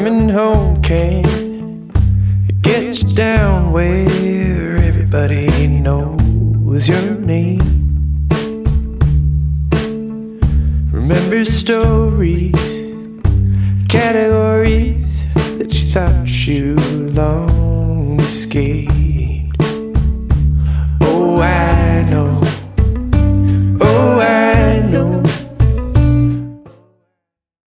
coming home can get you down where everybody knows your name. Remember stories, categories that you thought you long escaped.